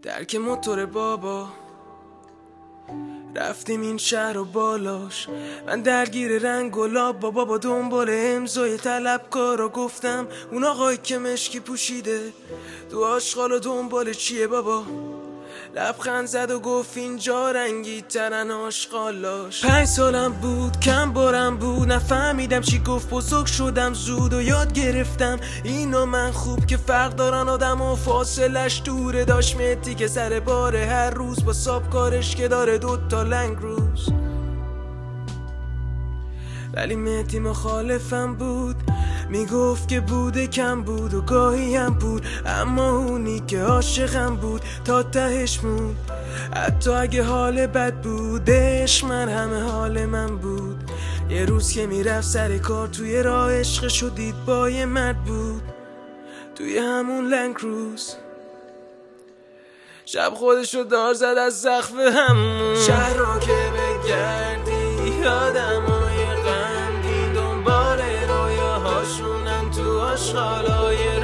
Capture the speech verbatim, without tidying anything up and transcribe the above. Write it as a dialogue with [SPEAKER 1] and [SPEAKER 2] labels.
[SPEAKER 1] درک موتور بابا رفتیم این شهر و بالاش، من درگیر رنگ و لاب، بابا با دنبال امضای طلبکارا. گفتم اون آقایی که مشکی پوشیده تو آشغال و دنبال چیه بابا؟ لبخند زد و گفت اینجا رنگی ترن آشغالاش. پنج سالم بود، کم بارم بود، نفهمیدم چی گفت. بزرگ شدم زود و یاد گرفتم اینا من خوب که فرق دارن آدم و فاصلش دوره. داشت مهدی که سر باره هر روز با ساب کارش که داره دوتا لنگ روز، ولی مهدی مخالفم بود، میگفت که بوده کم بود و گاهی هم بود، اما اونی که عاشقم بود تا تهش مون. حتی اگه حال بد بودش من همه حال من بود. یه روز که میرفت سر کار توی راه عشقش و دید با یه مرد بود توی همون لنگ روز. شب خودشو دار زد از سقف همون شهر را که بگردی، آدمای غمگین دنبال رویاهاشونن تو آشغالای